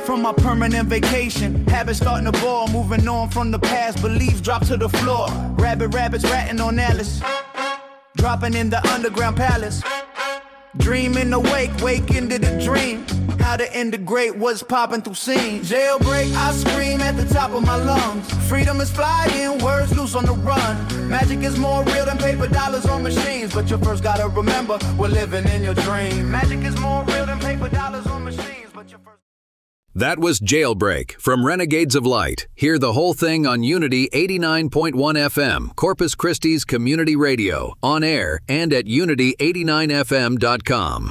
from my permanent vacation. Habits starting to bore, moving on from the past. Beliefs drop to the floor. Rabbits ratting on Alice. Dropping in the underground palace. Dreaming awake, wake into the dream. How to integrate what's popping through scenes. Jailbreak, I scream at the top of my lungs. Freedom is flying, words loose on the run. Magic is more real than paper dollars on machines. But you first gotta remember, we're living in your dream. Magic is more real than paper dollars on machines. But you first... That was Jailbreak from Renegades of Light. Hear the whole thing on Unity 89.1 FM, Corpus Christi's community radio, on air and at unity89fm.com.